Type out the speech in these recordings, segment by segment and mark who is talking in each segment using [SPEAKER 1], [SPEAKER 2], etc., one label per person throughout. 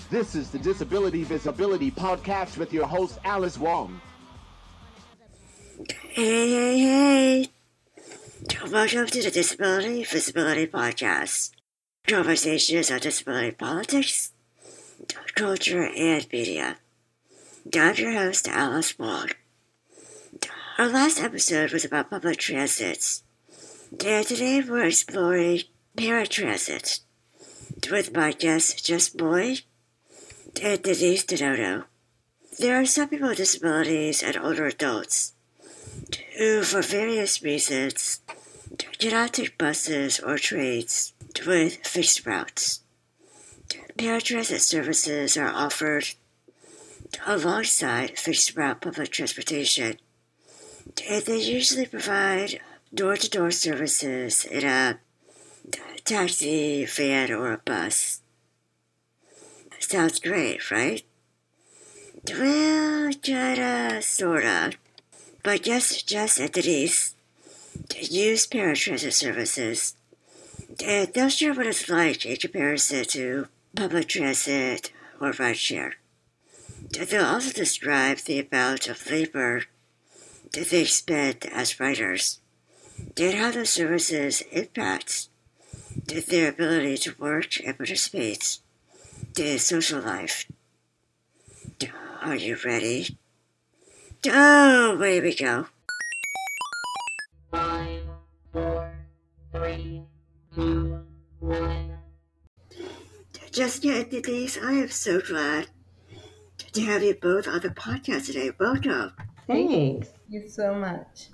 [SPEAKER 1] This is the Disability Visibility Podcast with your host, Alice Wong.
[SPEAKER 2] Hey. Welcome to the Disability Visibility Podcast. Conversations on disability politics, culture, and media. I'm your host, Alice Wong. Our last episode was about public transit. And today we're exploring paratransit with my guests, Jess Boyd and Denise Donato. There are some people with disabilities and older adults who, for various reasons, cannot take buses or trains with fixed routes. Paratransit services are offered alongside fixed route public transportation, and they usually provide door-to-door services in a taxi, van, or a bus. Sounds great, right? Well, kinda, sorta. But yes, Jess and Denise use paratransit services, and they'll share what it's like in comparison to public transit or rideshare. They'll also describe the amount of labor that they spend as riders, and how those services impact their ability to work and participate in social life. Are you ready? Oh, away we go.
[SPEAKER 3] 5, 4, 3, 2, 1.
[SPEAKER 2] Jessica and Denise, I am so glad to have you both on the podcast today. Welcome.
[SPEAKER 4] Thanks.
[SPEAKER 5] Thank you so much.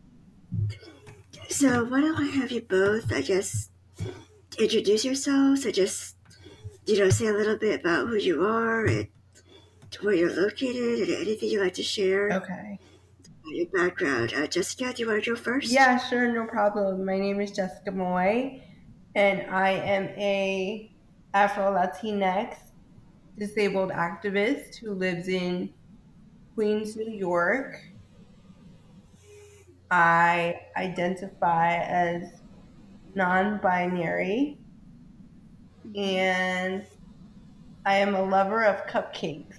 [SPEAKER 2] So why don't I have you both, introduce yourselves and just, say a little bit about who you are and where you're located and anything you'd like to share
[SPEAKER 5] Okay.
[SPEAKER 2] about your background. Jessica, do you want to go first?
[SPEAKER 5] Yeah, sure, no problem. My name is Jessica Moy, and I am a Afro-Latinx disabled activist who lives in Queens, New York. I identify as non-binary, and I am a lover of cupcakes.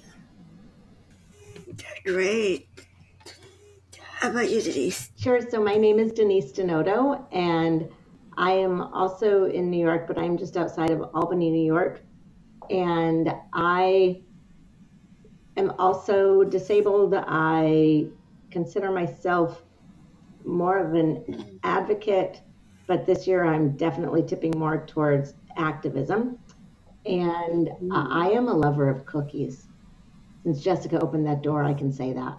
[SPEAKER 2] Great. How about you, Denise?
[SPEAKER 4] Sure. So my name is Denise Donato, and I am also in New York, but I'm just outside of Albany, New York. And I am also disabled. I consider myself more of an advocate, but this year I'm definitely tipping more towards activism. And I am a lover of cookies. Since Jessica opened that door, I can say that.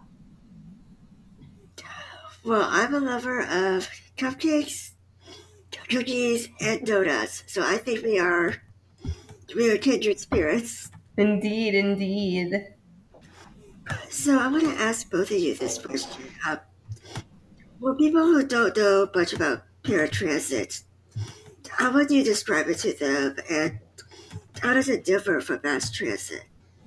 [SPEAKER 2] Well, I'm a lover of cupcakes, cookies, and donuts. So I think we are kindred spirits.
[SPEAKER 5] Indeed, indeed.
[SPEAKER 2] So I want to ask both of you this question. For people who don't know much about paratransit, how would you describe it to them, and how does it differ from mass transit?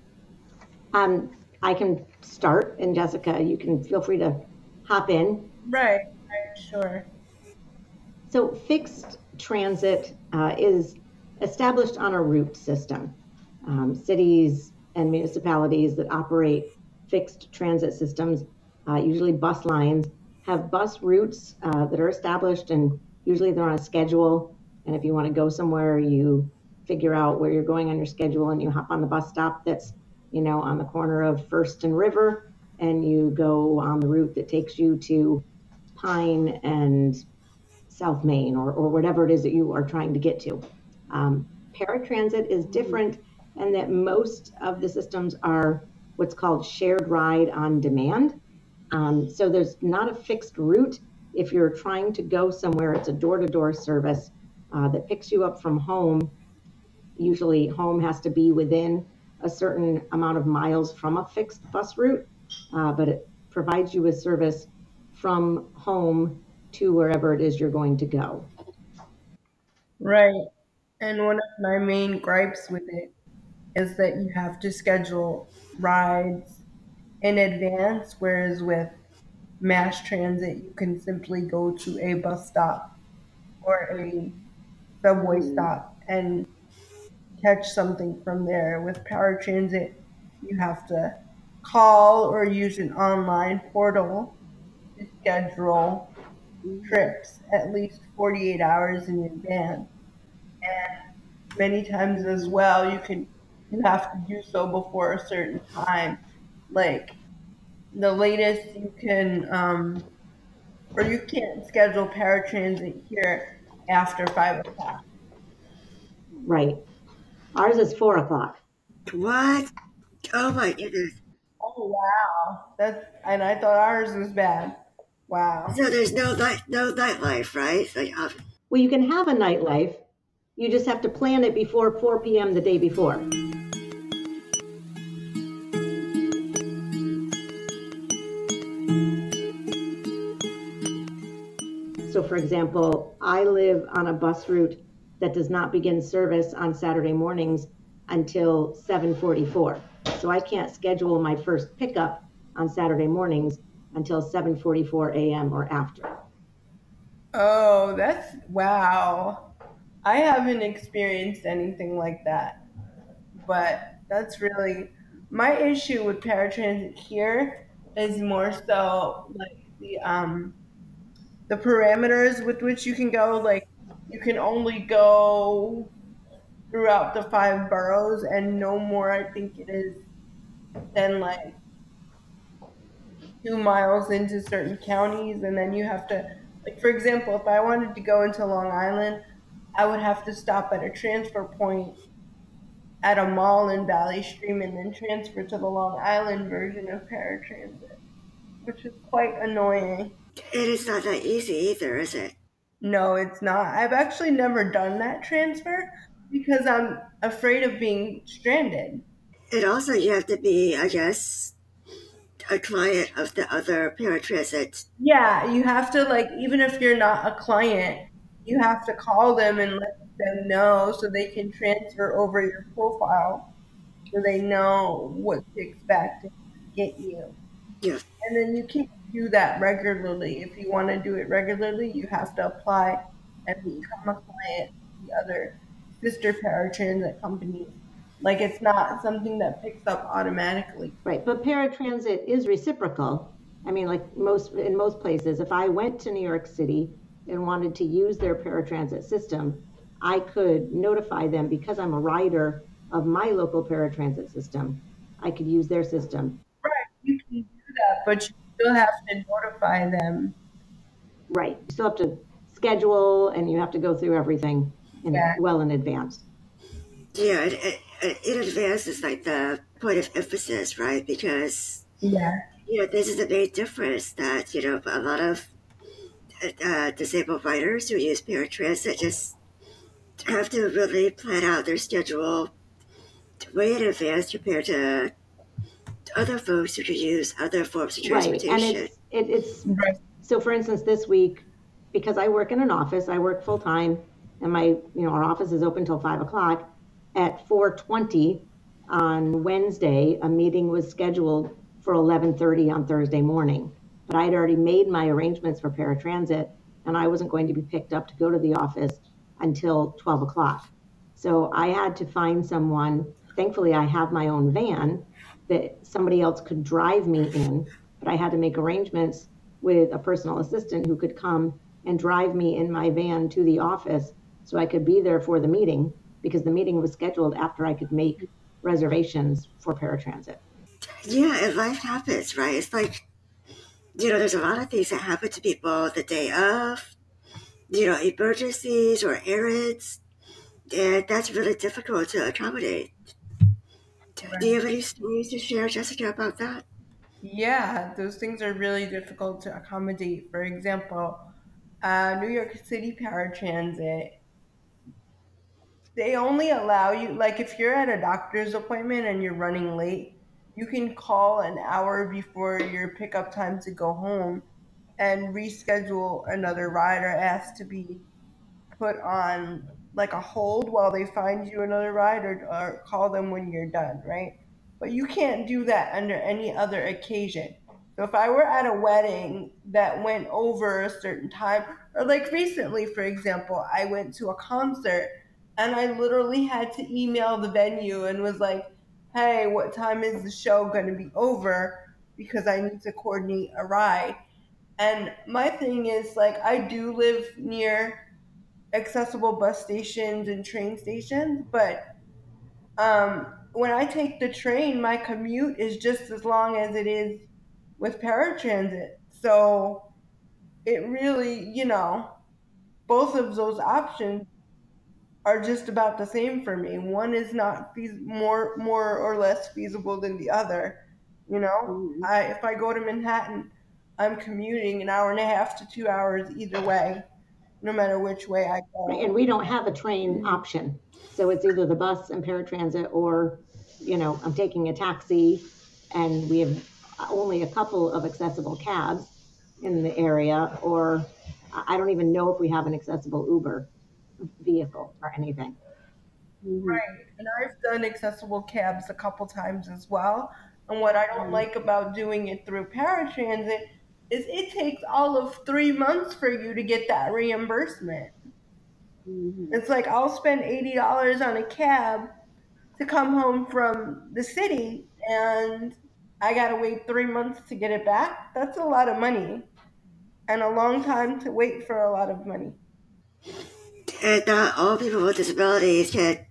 [SPEAKER 4] I can start, and Jessica, you can feel free to hop in.
[SPEAKER 5] Right, sure.
[SPEAKER 4] So fixed transit is established on a route system. Cities and municipalities that operate fixed transit systems, usually bus lines, have bus routes that are established, and usually they're on a schedule. And if you want to go somewhere, you figure out where you're going on your schedule and you hop on the bus stop that's, on the corner of First and River, and you go on the route that takes you to Pine and South Main or whatever it is that you are trying to get to. Paratransit is different in that most of the systems are what's called shared ride on demand. So there's not a fixed route. If you're trying to go somewhere, it's a door-to-door service that picks you up from home. Usually home has to be within a certain amount of miles from a fixed bus route, but it provides you with service from home to wherever it is you're going to go.
[SPEAKER 5] Right. And one of my main gripes with it is that you have to schedule rides in advance, whereas with mass transit, you can simply go to a bus stop or a subway stop and catch something from there. With paratransit, you have to call or use an online portal to schedule trips at least 48 hours in advance. And many times as well, you have to do so before a certain time. Like the latest you can or you can't schedule paratransit here after 5 o'clock.
[SPEAKER 4] Right. Ours is 4 o'clock.
[SPEAKER 2] What? Oh my goodness.
[SPEAKER 5] Oh wow, and I thought ours was bad. Wow.
[SPEAKER 2] So there's no nightlife, right? Like,
[SPEAKER 4] Well, you can have a nightlife. You just have to plan it before 4 p.m. the day before. So, for example, I live on a bus route that does not begin service on Saturday mornings until 7:44. So I can't schedule my first pickup on Saturday mornings until 7:44 a.m. or after.
[SPEAKER 5] Oh, that's wow. I haven't experienced anything like that, but that's really my issue with paratransit here is more so like the parameters with which you can go. Like you can only go throughout the 5 boroughs and no more. I think it is than like 2 miles into certain counties, and then you have to, like, for example, if I wanted to go into Long Island, I would have to stop at a transfer point at a mall in Valley Stream and then transfer to the Long Island version of paratransit, which is quite annoying.
[SPEAKER 2] it is not that easy either, is it?
[SPEAKER 5] No, it's not. I've actually never done that transfer because I'm afraid of being stranded.
[SPEAKER 2] And also, you have to be, I guess, a client of the other paratransit.
[SPEAKER 5] Yeah, you have to, like, even if you're not a client, you have to call them and let them know so they can transfer over your profile so they know what to expect and get you.
[SPEAKER 2] Yeah.
[SPEAKER 5] And then you can't do that regularly. If you want to do it regularly, you have to apply and become a client of the other sister paratransit companies. Like it's not something that picks up automatically.
[SPEAKER 4] Right, but paratransit is reciprocal. I mean, like in most places, if I went to New York City and wanted to use their paratransit system, I could notify them because I'm a rider of my local paratransit system. I could use their system.
[SPEAKER 5] Right, you can do that, but you still have to notify them.
[SPEAKER 4] Right, you still have to schedule and you have to go through everything well in advance.
[SPEAKER 2] Yeah, in advance is like the point of emphasis, right? Because this is a big difference that a lot of disabled riders who use paratransit just have to really plan out their schedule way in advance compared to other folks who could use other forms of transportation.
[SPEAKER 4] Right, and it's so. For instance, this week, because I work in an office, I work full time, and our office is open till 5 o'clock. At 4:20 on Wednesday, a meeting was scheduled for 11:30 on Thursday morning. But I had already made my arrangements for paratransit, and I wasn't going to be picked up to go to the office until 12 o'clock. So I had to find someone. Thankfully, I have my own van that somebody else could drive me in, but I had to make arrangements with a personal assistant who could come and drive me in my van to the office so I could be there for the meeting, because the meeting was scheduled after I could make reservations for paratransit.
[SPEAKER 2] Yeah, and life happens, right? It's like, there's a lot of things that happen to people the day of, emergencies or errands, and that's really difficult to accommodate. Do you have any stories to share, Jessica, about that?
[SPEAKER 5] Yeah, those things are really difficult to accommodate. For example, New York City Paratransit, they only allow you, like if you're at a doctor's appointment and you're running late, you can call an hour before your pickup time to go home and reschedule another ride or ask to be put on like a hold while they find you another ride, or call them when you're done, right? But you can't do that under any other occasion. So if I were at a wedding that went over a certain time, or like recently, for example, I went to a concert And I literally had to email the venue and was like, hey, what time is the show going to be over? Because I need to coordinate a ride. And my thing is, like, I do live near accessible bus stations and train stations, but when I take the train, my commute is just as long as it is with paratransit. So it really, both of those options are just about the same for me. One is not more or less feasible than the other. If I go to Manhattan, I'm commuting an hour and a half to 2 hours either way, no matter which way I
[SPEAKER 4] Right, and
[SPEAKER 5] go.
[SPEAKER 4] we don't have a train option. So it's either the bus and paratransit or, I'm taking a taxi, and we have only a couple of accessible cabs in the area, or I don't even know if we have an accessible Uber vehicle or anything.
[SPEAKER 5] Right. And I've done accessible cabs a couple times as well. And what I don't like about doing it through paratransit is it takes all of 3 months for you to get that reimbursement. It's like I'll spend $80 on a cab to come home from the city, and I gotta wait 3 months to get it back. That's a lot of money and a long time to wait for a lot of money.
[SPEAKER 2] And not all people with disabilities can,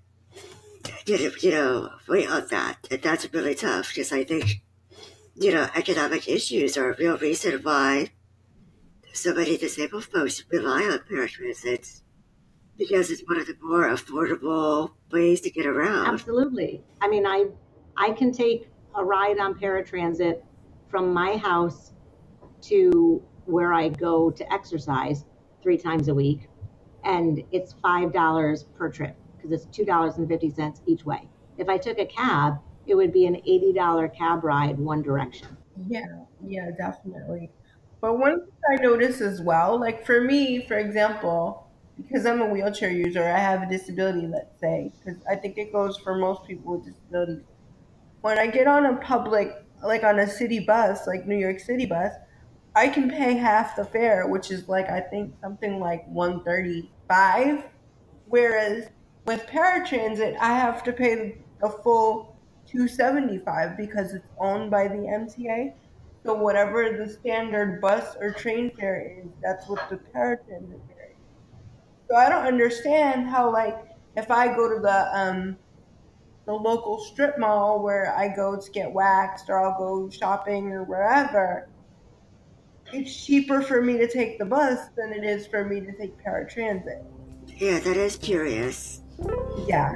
[SPEAKER 2] wait on that. And that's really tough because I think, economic issues are a real reason why so many disabled folks rely on paratransit because it's one of the more affordable ways to get around.
[SPEAKER 4] Absolutely. I mean, I can take a ride on paratransit from my house to where I go to exercise 3 times a week, and it's $5 per trip because it's $2.50 each way. If I took a cab, it would be an $80 cab ride one direction.
[SPEAKER 5] Yeah, definitely. But one thing I notice as well, like for me, for example, because I'm a wheelchair user, I have a disability, let's say, because I think it goes for most people with disabilities. When I get on a public, like on a city bus, like New York City bus, I can pay half the fare, which is like I think something like 135. Whereas with paratransit, I have to pay a full 275 because it's owned by the MTA. So whatever the standard bus or train fare is, that's what the paratransit fare is. So I don't understand how, like, if I go to the local strip mall where I go to get waxed, or I'll go shopping or wherever, it's cheaper for me to take the bus than it is for me to take paratransit.
[SPEAKER 2] Yeah, that is curious.
[SPEAKER 5] Yeah.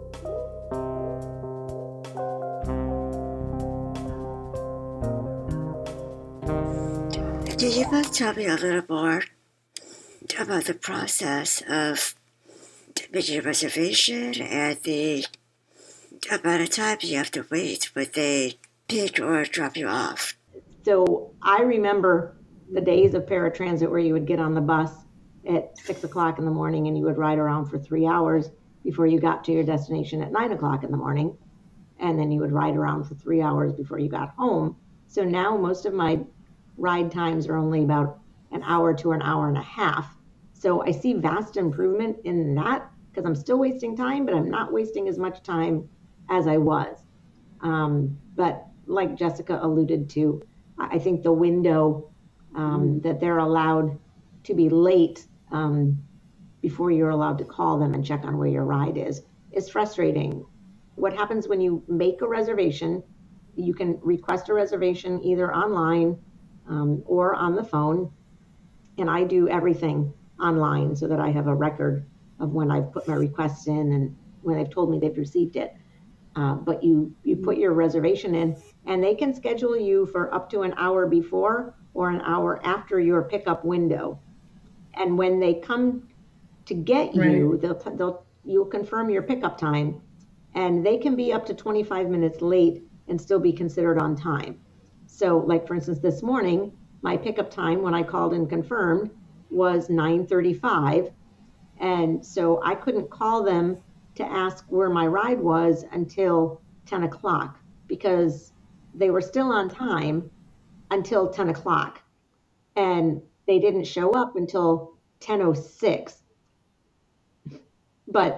[SPEAKER 2] Can you both tell me a little more about the process of making a reservation and the amount of time you have to wait when they pick or drop you off?
[SPEAKER 4] So I remember the days of paratransit where you would get on the bus at 6 o'clock in the morning and you would ride around for 3 hours before you got to your destination at 9 o'clock in the morning. And then you would ride around for 3 hours before you got home. So now most of my ride times are only about an hour to an hour and a half. So I see vast improvement in that because I'm still wasting time, but I'm not wasting as much time as I was. But like Jessica alluded to, I think the window that they're allowed to be late before you're allowed to call them and check on where your ride is frustrating. What happens when you make a reservation, you can request a reservation either online or on the phone. And I do everything online so that I have a record of when I've put my requests in and when they've told me they've received it. But you put your reservation in, and they can schedule you for up to an hour before or an hour after your pickup window. And when they come to get you, you'll confirm your pickup time, and they can be up to 25 minutes late and still be considered on time. So, like for instance, this morning, my pickup time when I called and confirmed was 9:35, and so I couldn't call them to ask where my ride was until 10 o'clock because they were still on time until 10 o'clock, and they didn't show up until 10:06. But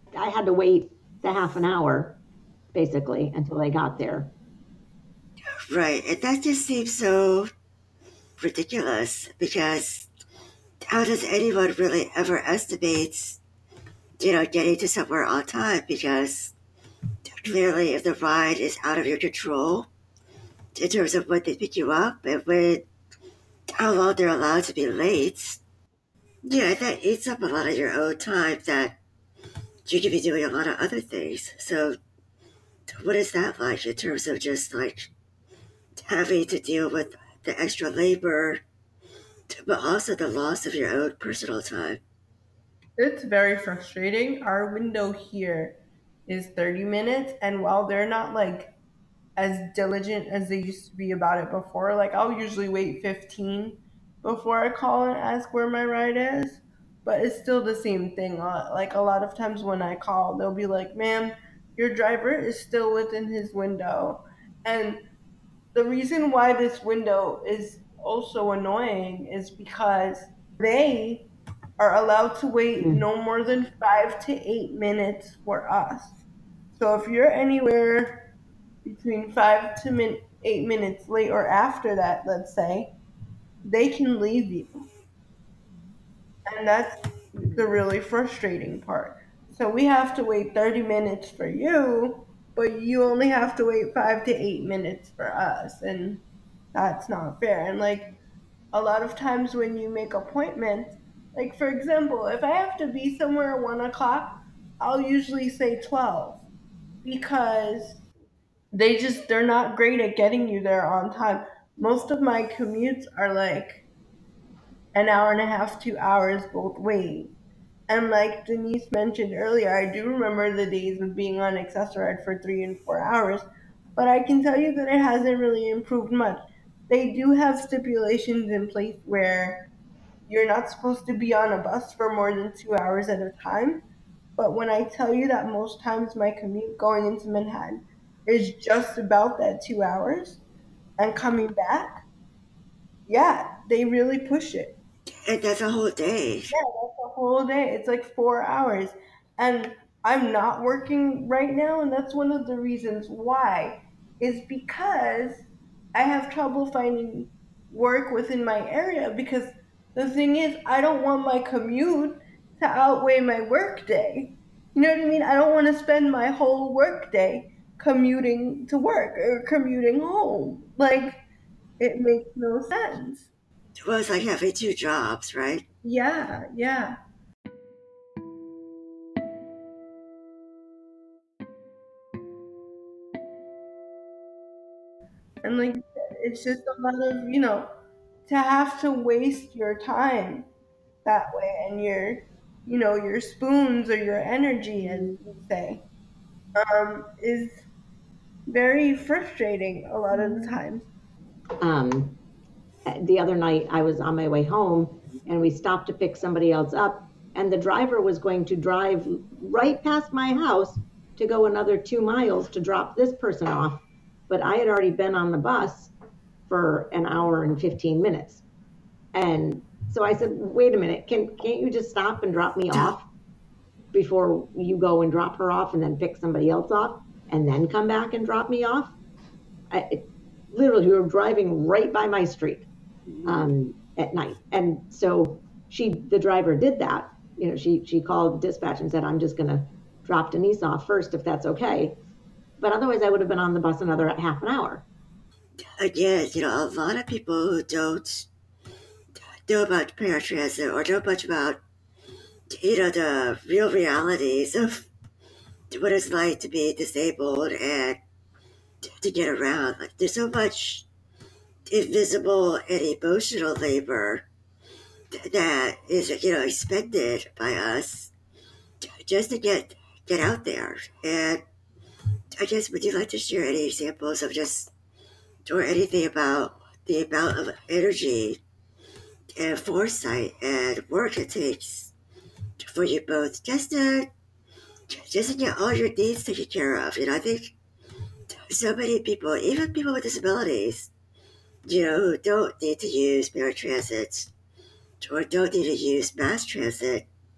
[SPEAKER 4] I had to wait the half an hour, basically, until I got there.
[SPEAKER 2] Right, and that just seems so ridiculous because how does anyone really ever estimate, getting to somewhere on time? Because clearly, if the ride is out of your control in terms of when they pick you up and how long they're allowed to be late, that eats up a lot of your own time that you could be doing a lot of other things. So, what is that like in terms of just like having to deal with the extra labor, but also the loss of your own personal time?
[SPEAKER 5] It's very frustrating. Our window here is 30 minutes, and while they're not like as diligent as they used to be about it before, like I'll usually wait 15 before I call and ask where my ride is, but it's still the same thing. Like a lot of times when I call, they'll be like, "Ma'am, your driver is still within his window." And the reason why this window is also annoying is because they are allowed to wait no more than 5 to 8 minutes for us. So if you're anywhere between 8 minutes late or after that, let's say, they can leave you. And that's the really frustrating part. So we have to wait 30 minutes for you, but you only have to wait 5 to 8 minutes for us. And that's not fair. And like a lot of times when you make appointments, like for example, if I have to be somewhere at 1 o'clock, I'll usually say 12 because they're not great at getting you there on time. Most of my commutes are like an hour and a half, 2 hours both ways. And like Denise mentioned earlier, I do remember the days of being on Accessoride for 3 and 4 hours, but I can tell you that it hasn't really improved much. They do have stipulations in place where you're not supposed to be on a bus for more than 2 hours at a time. But when I tell you that most times my commute going into Manhattan is just about that 2 hours and coming back, yeah, they really push it.
[SPEAKER 2] And that's a whole day.
[SPEAKER 5] Yeah, that's a whole day. It's like 4 hours. And I'm not working right now, and that's one of the reasons why. Is because I have trouble finding work within my area because the thing is I don't want my commute to outweigh my work day. You know what I mean? I don't want to spend my whole work day commuting to work or commuting home. Like it makes no sense.
[SPEAKER 2] Well, it's like having two jobs, right?
[SPEAKER 5] Yeah, yeah. And like it's just a lot of, to have to waste your time that way and your spoons or your energy, as you say, is very frustrating a lot of the times.
[SPEAKER 4] Um, the other night, I was on my way home and we stopped to pick somebody else up, and the driver was going to drive right past my house to go another 2 miles to drop this person off. But I had already been on the bus for an hour and 15 minutes. And so I said, wait a minute, can't you just stop and drop me off before you go and drop her off and then pick somebody else off and then come back and drop me off? Literally, we were driving right by my street at night. And so the driver did that. She called dispatch and said, I'm just going to drop Denise off first, if that's okay. But otherwise, I would have been on the bus another half an hour.
[SPEAKER 2] Again, a lot of people who don't know about paratransit or know much about, the real realities of what it's like to be disabled and to get around. Like, there's so much invisible and emotional labor that is, expended by us just to get out there. And I guess, would you like to share any examples of just, or anything about the amount of energy and foresight and work it takes for you both just to get all your needs taken care of? I think so many people, even people with disabilities, who don't need to use paratransit or don't need to use mass transit,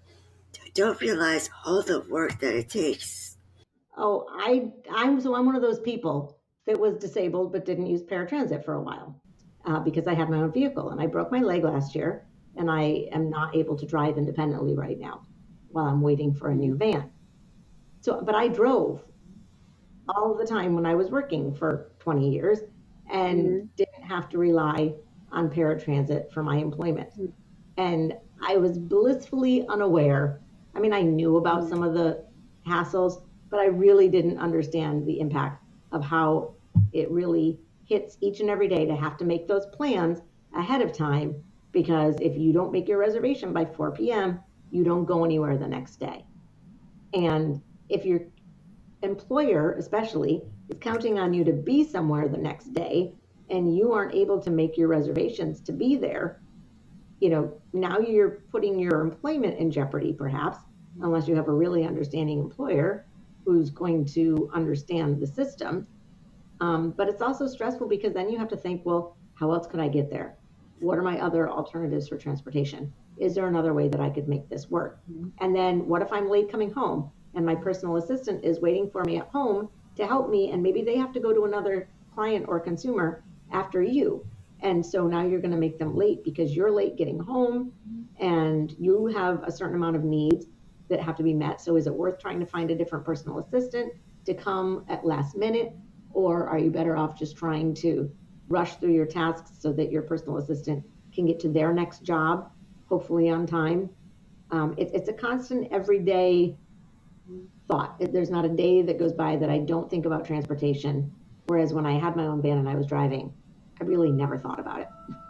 [SPEAKER 2] don't realize all the work that it takes.
[SPEAKER 4] Oh, I'm one of those people that was disabled but didn't use paratransit for a while because I had my own vehicle and I broke my leg last year and I am not able to drive independently right now while I'm waiting for a new van. So, but I drove all the time when I was working for 20 years and didn't have to rely on paratransit for my employment. And I was blissfully unaware. I mean, I knew about some of the hassles, but I really didn't understand the impact of how it really hits each and every day to have to make those plans ahead of time, because if you don't make your reservation by 4 p.m., you don't go anywhere the next day. And if your employer, especially, is counting on you to be somewhere the next day and you aren't able to make your reservations to be there, now you're putting your employment in jeopardy, perhaps, unless you have a really understanding employer who's going to understand the system. But it's also stressful because then you have to think, well, how else could I get there? What are my other alternatives for transportation? Is there another way that I could make this work? And then what if I'm late coming home and my personal assistant is waiting for me at home to help me, and maybe they have to go to another client or consumer after you? And so now you're going to make them late because you're late getting home and you have a certain amount of needs that have to be met. So is it worth trying to find a different personal assistant to come at last minute? Or are you better off just trying to rush through your tasks so that your personal assistant can get to their next job, hopefully on time? It's a constant everyday thought. There's not a day that goes by that I don't think about transportation. Whereas when I had my own van and I was driving, I really never thought about it.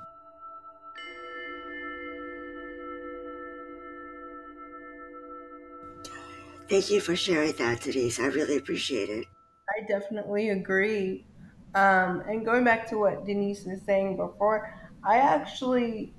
[SPEAKER 2] Thank you for sharing that, Denise. I really appreciate it.
[SPEAKER 5] I definitely agree. And going back to what Denise was saying before, I actually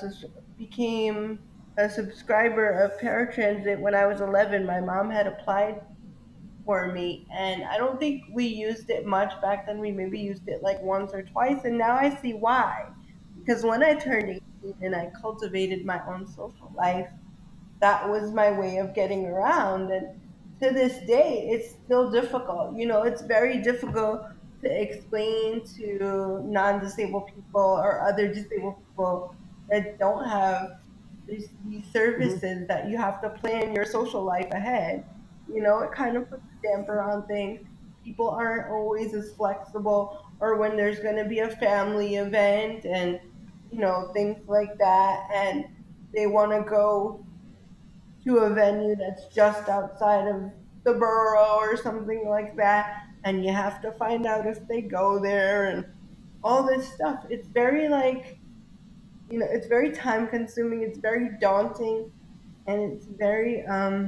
[SPEAKER 5] became a subscriber of Paratransit when I was 11. My mom had applied for me, and I don't think we used it much back then. We maybe used it like once or twice, and now I see why. Because when I turned 18 and I cultivated my own social life, that was my way of getting around. And to this day, it's still difficult. It's very difficult to explain to non disabled people or other disabled people that don't have these services that you have to plan your social life ahead. It kind of puts a damper on things. People aren't always as flexible, or when there's going to be a family event and, things like that. And they want to go to a venue that's just outside of the borough or something like that, and you have to find out if they go there and all this stuff. It's very it's very time consuming, it's very daunting, and it's very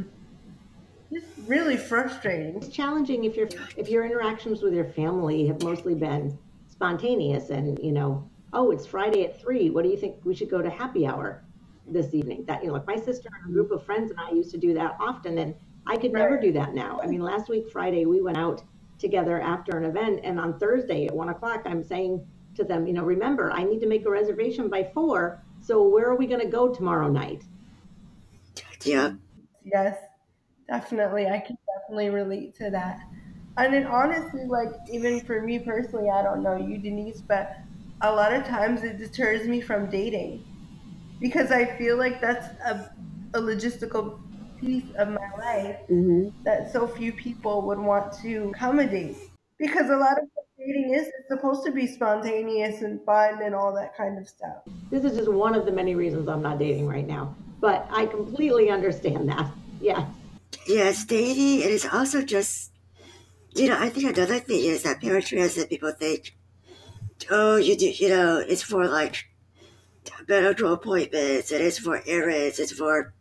[SPEAKER 5] just really frustrating.
[SPEAKER 4] It's challenging if your interactions with your family have mostly been spontaneous and, oh, it's Friday at 3. What do you think we should go to happy hour this evening? That, like my sister and a group of friends and I used to do that often, and I could never do that now. I mean, last week, Friday, we went out together after an event, and on Thursday at 1 o'clock, I'm saying to them, remember, I need to make a reservation by 4. So where are we going to go tomorrow night?
[SPEAKER 2] Yeah.
[SPEAKER 5] Yes, definitely. I can definitely relate to that. And then honestly, like even for me personally, I don't know you, Denise, but a lot of times it deters me from dating because I feel like that's a logistical piece of my life that so few people would want to accommodate. Because a lot of what dating is, it's supposed to be spontaneous and fun and all that kind of stuff.
[SPEAKER 4] This is just one of the many reasons I'm not dating right now, but I completely understand that. Yeah.
[SPEAKER 2] Yes, dating, it is also just, I think another thing is that paratransit people think, oh, it's for like medical appointments, it is for errands, it's for,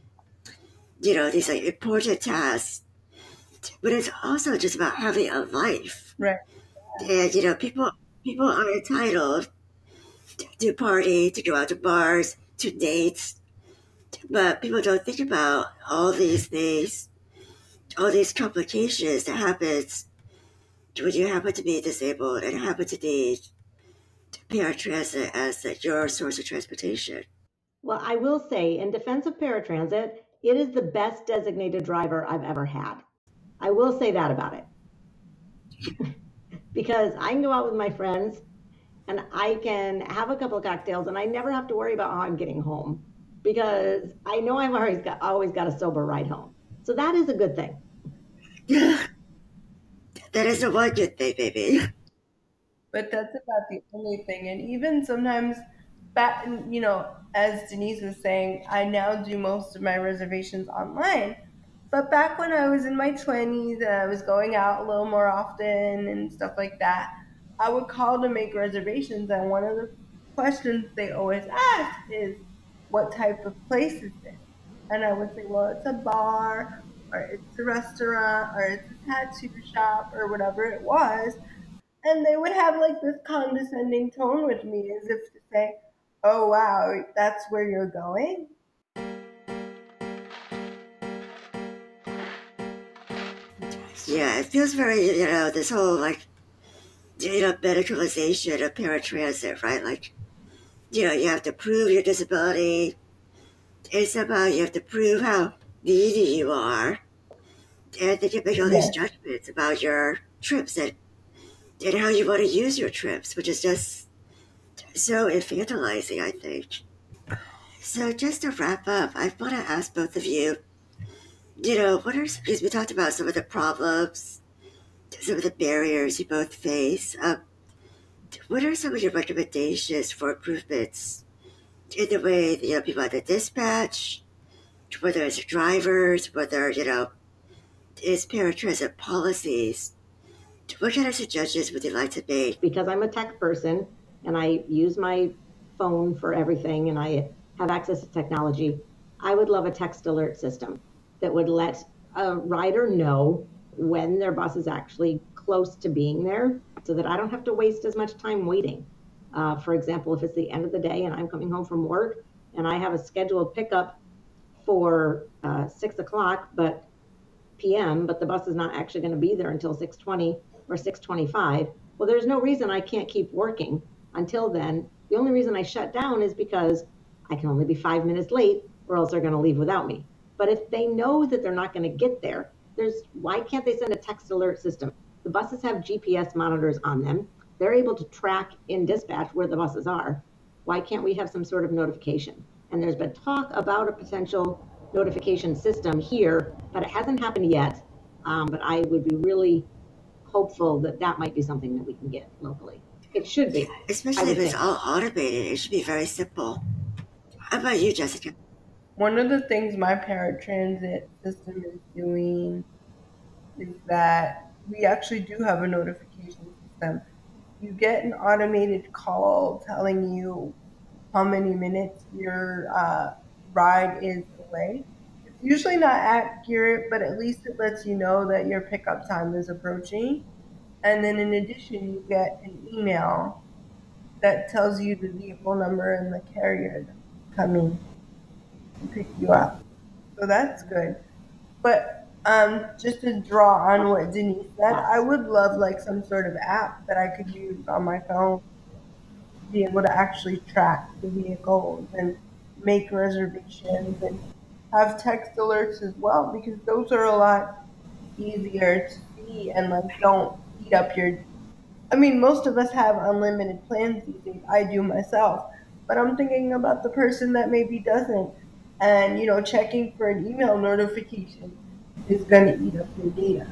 [SPEAKER 2] these like important tasks. But it's also just about having a life.
[SPEAKER 5] Right.
[SPEAKER 2] And, people are entitled to party, to go out to bars, to dates. But people don't think about all these things, all these complications that happens when you happen to be disabled and happen to need paratransit as your source of transportation.
[SPEAKER 4] Well, I will say, in defense of paratransit, It is the best designated driver I've ever had. I will say that about it. Because I can go out with my friends and I can have a couple of cocktails and I never have to worry about how I'm getting home because I know I've always got a sober ride home. So that is a good thing.
[SPEAKER 2] That is a one good thing, baby.
[SPEAKER 5] But that's about the only thing. And even sometimes, as Denise was saying, I now do most of my reservations online. But back when I was in my 20s and I was going out a little more often and stuff like that, I would call to make reservations. And one of the questions they always ask is, what type of place is this? And I would say, well, it's a bar, or it's a restaurant, or it's a tattoo shop, or whatever it was. And they would have like this condescending tone with me as if to say, oh, wow, that's where you're going?
[SPEAKER 2] Yeah, it feels very, this whole, medicalization of paratransit, right? Like, you have to prove your disability, and somehow you have to prove how needy you are, and then you make all these
[SPEAKER 5] Yes.
[SPEAKER 2] judgments about your trips and how you want to use your trips, which is just so infantilizing, I think. So just to wrap up, I want to ask both of you, because we talked about some of the problems, some of the barriers you both face. What are some of your recommendations for improvements in the way that, people at the dispatch, whether it's drivers, whether, it's paratransit policies? What kind of suggestions would you like to make?
[SPEAKER 4] Because I'm a tech person and I use my phone for everything and I have access to technology, I would love a text alert system that would let a rider know when their bus is actually close to being there so that I don't have to waste as much time waiting. For example, if it's the end of the day and I'm coming home from work and I have a scheduled pickup for 6 o'clock p.m., but the bus is not actually going to be there until 6:20 or 6:25. Well, there's no reason I can't keep working until then. The only reason I shut down is because I can only be 5 minutes late or else they're going to leave without me. But if they know that they're not going to get there, why can't they send a text alert system? The buses have GPS monitors on them. They're able to track in dispatch where the buses are. Why can't we have some sort of notification? And there's been talk about a potential notification system here, but it hasn't happened yet. But I would be really hopeful that that might be something that we can get locally. It should be.
[SPEAKER 2] Especially if it's all automated, it should be very simple. How about you, Jessica?
[SPEAKER 5] One of the things my paratransit system is doing is that we actually do have a notification system. You get an automated call telling you how many minutes your ride is away. It's usually not accurate, but at least it lets you know that your pickup time is approaching. And then in addition, you get an email that tells you the vehicle number and the carrier that's coming to pick you up. So that's good. But just to draw on what Denise said, I would love like some sort of app that I could use on my phone to be able to actually track the vehicles and make reservations and have text alerts as well because those are a lot easier to see and like don't eat up your. I mean, most of us have unlimited plans these days. I do myself, but I'm thinking about the person that maybe doesn't, and checking for an email notification is going to eat up your data.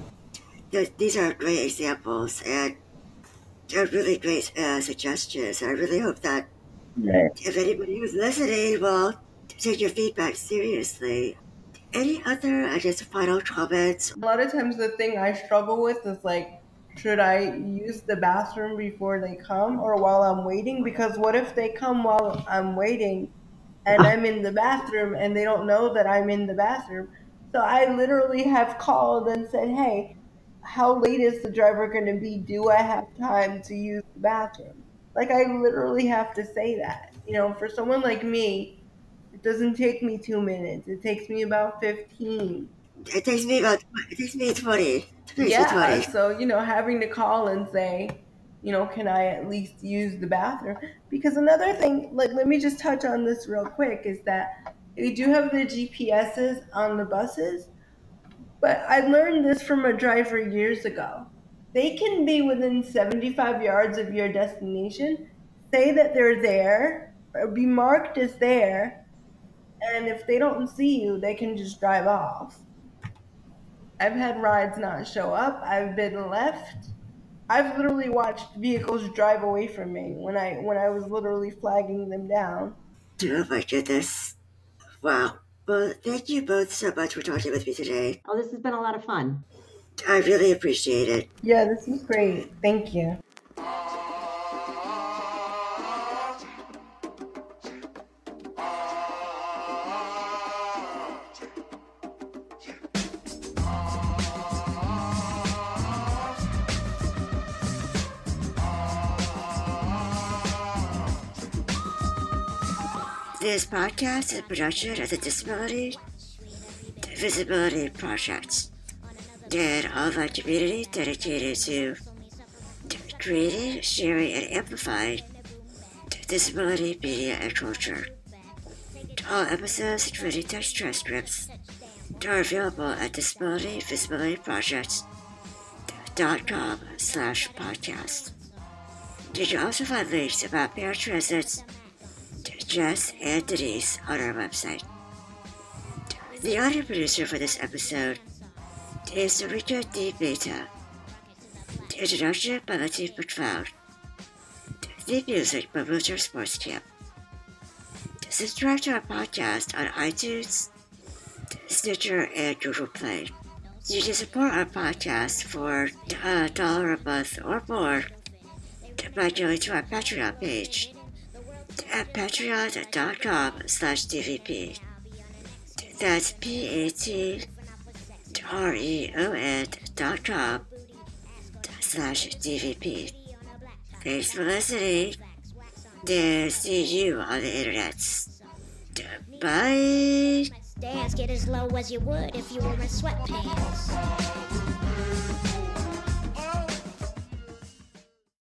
[SPEAKER 2] These are great examples, and they're really great suggestions. I really hope that
[SPEAKER 5] Right.
[SPEAKER 2] if anybody who's listening will take your feedback seriously. Any other, final comments?
[SPEAKER 5] A lot of times, the thing I struggle with is like, should I use the bathroom before they come or while I'm waiting? Because what if they come while I'm waiting and I'm in the bathroom and they don't know that I'm in the bathroom? So I literally have called and said, hey, how late is the driver going to be? Do I have time to use the bathroom? Like, I literally have to say that. For someone like me, it doesn't take me 2 minutes. It takes me about 15.
[SPEAKER 2] It takes me 20. It takes me
[SPEAKER 5] Yeah,
[SPEAKER 2] 20.
[SPEAKER 5] so having to call and say, can I at least use the bathroom? Because another thing, like let me just touch on this real quick, is that They do have the GPSs on the buses, but I learned this from a driver years ago. They can be within 75 yards of your destination, say that they're there, or be marked as there, and if they don't see you, they can just drive off. I've had rides not show up, I've been left. I've literally watched vehicles drive away from me when I was literally flagging them down.
[SPEAKER 2] Oh my goodness. Wow. Well, thank you both so much for talking with me today.
[SPEAKER 4] Oh, this has been a lot of fun.
[SPEAKER 2] I really appreciate it.
[SPEAKER 5] Yeah, this was great. Thank you.
[SPEAKER 2] This podcast is a production of the Disability Visibility Project and online community dedicated to creating, sharing, and amplifying disability media and culture. All episodes, including text transcripts, are available at disabilityvisibilityproject.com/podcast. You can also find links about paratransit, Jess and Denise on our website. The audio producer for this episode is Rika D. Beta. The introduction by Latif McLeod. The music by Wheelchair Sports Camp. Subscribe to our podcast on iTunes, Stitcher, and Google Play. You can support our podcast for $1 a month or more by going to our Patreon page at patreon.com/DVP. That's patreon.com/DVP. Thanks for listening, and see you on the internet. Bye!
[SPEAKER 6] Dance, get as low as you would if you were in sweatpants.